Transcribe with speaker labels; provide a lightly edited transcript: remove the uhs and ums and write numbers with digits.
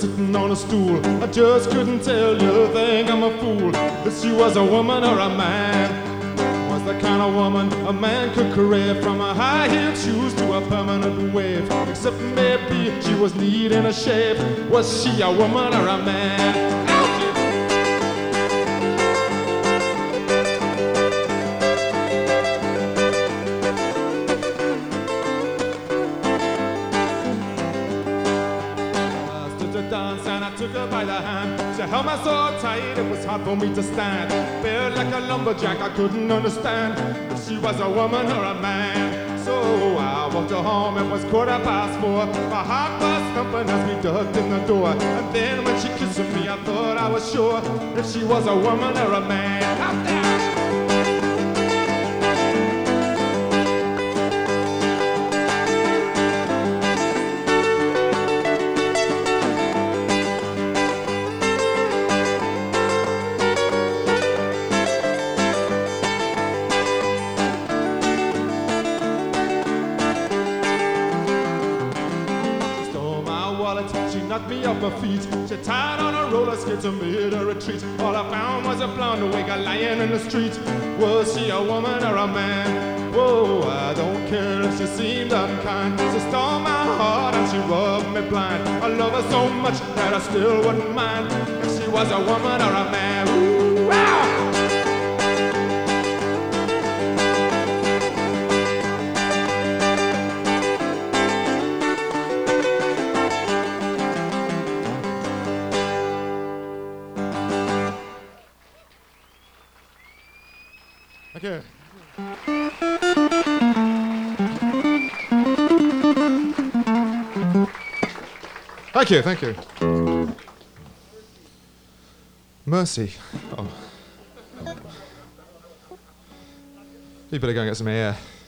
Speaker 1: sitting on a stool. I just couldn't tell you, think I'm a fool. If she was a woman or a man. Was the kind of woman a man could crave, from a high-heeled shoes to a permanent wave. Except maybe she was neat in a shape. Was she a woman or a man? Dance and I took her by the hand. She held me so tight it was hard for me to stand. Felt like a lumberjack, I couldn't understand if she was a woman or a man. So I walked her home, it was 4:15. My heart was thumping as we ducked in the door. And then when she kissed me, I thought I was sure if she was a woman or a man. Out there! She knocked me off my feet. She tied on her roller skates and made a retreat. All I found was a blonde awake, a lying in the street. Was she a woman or a man? Whoa, I don't care if she seemed unkind. She stole my heart and she rubbed me blind. I love her so much that I still wouldn't mind if she was a woman or a man. Ooh, wow! Okay. Thank you. Mercy. Oh. You better go and get some air.